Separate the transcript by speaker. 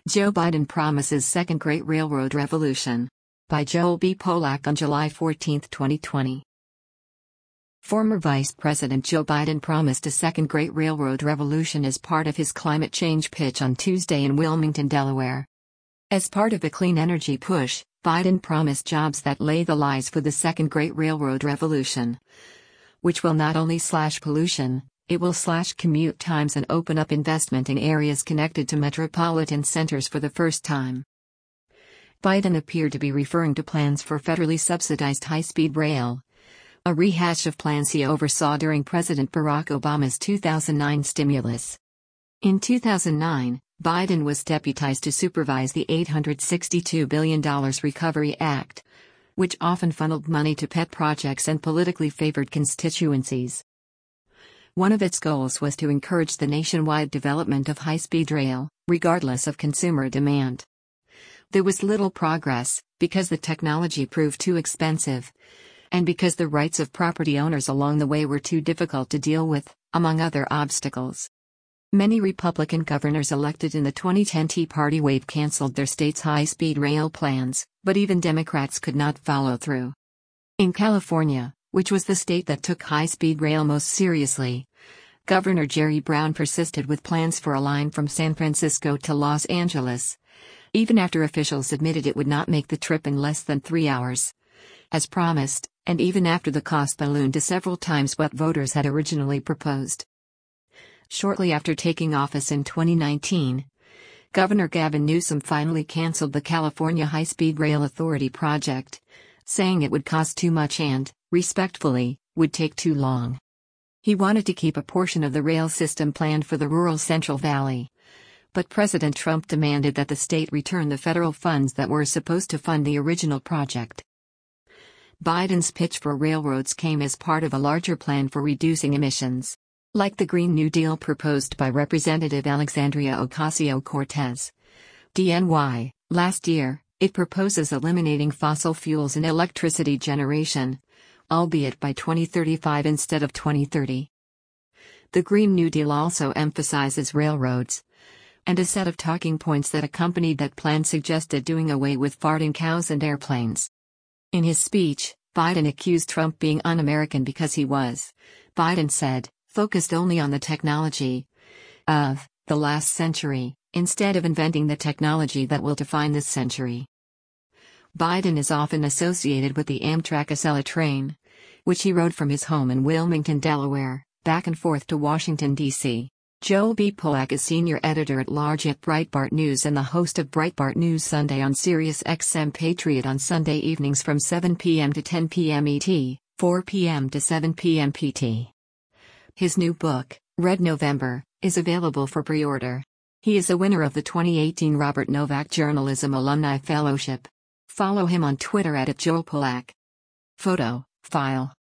Speaker 1: Joe Biden promises second Great Railroad Revolution. By Joel B. Polak on July 14, 2020. Former Vice President Joe Biden promised a second Great Railroad Revolution as part of his climate change pitch on Tuesday in Wilmington, Delaware. As part of a clean energy push, Biden promised jobs that lay the lies for the second Great Railroad Revolution, which will not only slash pollution, it will slash commute times and open up investment in areas connected to metropolitan centers for the first time. Biden appeared to be referring to plans for federally subsidized high-speed rail, a rehash of plans he oversaw during President Barack Obama's 2009 stimulus. In 2009, Biden was deputized to supervise the $862 billion Recovery Act, which often funneled money to pet projects and politically favored constituencies. One of its goals was to encourage the nationwide development of high-speed rail, regardless of consumer demand. There was little progress, because the technology proved too expensive, and because the rights of property owners along the way were too difficult to deal with, among other obstacles. Many Republican governors elected in the 2010 Tea Party wave canceled their state's high-speed rail plans, but even Democrats could not follow through. In California, which was the state that took high-speed rail most seriously, Governor Jerry Brown persisted with plans for a line from San Francisco to Los Angeles, even after officials admitted it would not make the trip in less than 3 hours. As promised, and even after the cost ballooned to several times what voters had originally proposed. Shortly after taking office in 2019, Governor Gavin Newsom finally canceled the California High-Speed Rail Authority project, saying it would cost too much and, respectfully, would take too long. He wanted to keep a portion of the rail system planned for the rural Central Valley, but President Trump demanded that the state return the federal funds that were supposed to fund the original project. Biden's pitch for railroads came as part of a larger plan for reducing emissions. Like the Green New Deal proposed by Representative Alexandria Ocasio-Cortez, DNY, last year, it proposes eliminating fossil fuels in electricity generation, albeit by 2035 instead of 2030. The Green New Deal also emphasizes railroads, and a set of talking points that accompanied that plan suggested doing away with farting cows and airplanes. In his speech, Biden accused Trump being un-American because he was, Biden said, focused only on the technology of the last century, instead of inventing the technology that will define this century. Biden is often associated with the Amtrak Acela train, which he rode from his home in Wilmington, Delaware, back and forth to Washington, D.C. Joel B. Polak is senior editor-at-large at Breitbart News and the host of Breitbart News Sunday on Sirius XM Patriot on Sunday evenings from 7 p.m. to 10 p.m. ET, 4 p.m. to 7 p.m. PT. His new book, Red November, is available for pre-order. He is a winner of the 2018 Robert Novak Journalism Alumni Fellowship. Follow him on Twitter @JoelPolak. Photo, file.